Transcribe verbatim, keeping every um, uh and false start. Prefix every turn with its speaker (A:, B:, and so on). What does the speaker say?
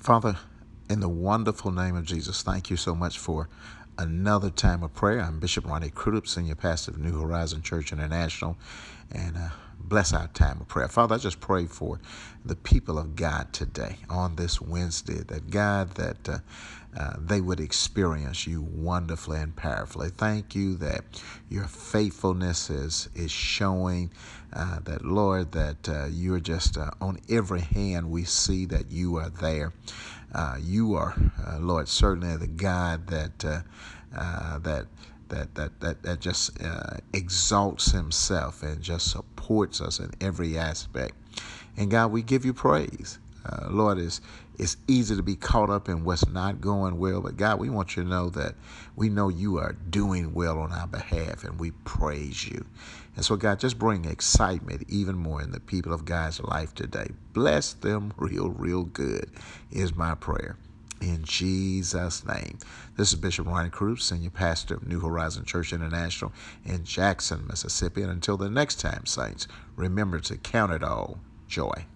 A: Father, in the wonderful name of Jesus, thank you so much for another time of prayer. I'm Bishop Ronnie Crudup, Senior Pastor of New Horizon Church International, and uh, bless our time of prayer. Father, I just pray for the people of God today on this Wednesday, that God, that uh, uh, they would experience you wonderfully and powerfully. Thank you that your faithfulness is, is showing, uh, that, Lord, that uh, you're just uh, on every hand we see that you are there. Uh, you are, uh, Lord, certainly the God that uh, uh, that that that that that just uh, exalts Himself and just supports us in every aspect. And God, we give you praise. Uh, Lord, it's, it's easy to be caught up in what's not going well, but God, we want you to know that we know you are doing well on our behalf, and we praise you. And so, God, just bring excitement even more in the people of God's life today. Bless them real, real good is my prayer. In Jesus' name. This is Bishop Ronnie Crudup, Senior Pastor of New Horizon Church International in Jackson, Mississippi. And until the next time, saints, remember to count it all joy.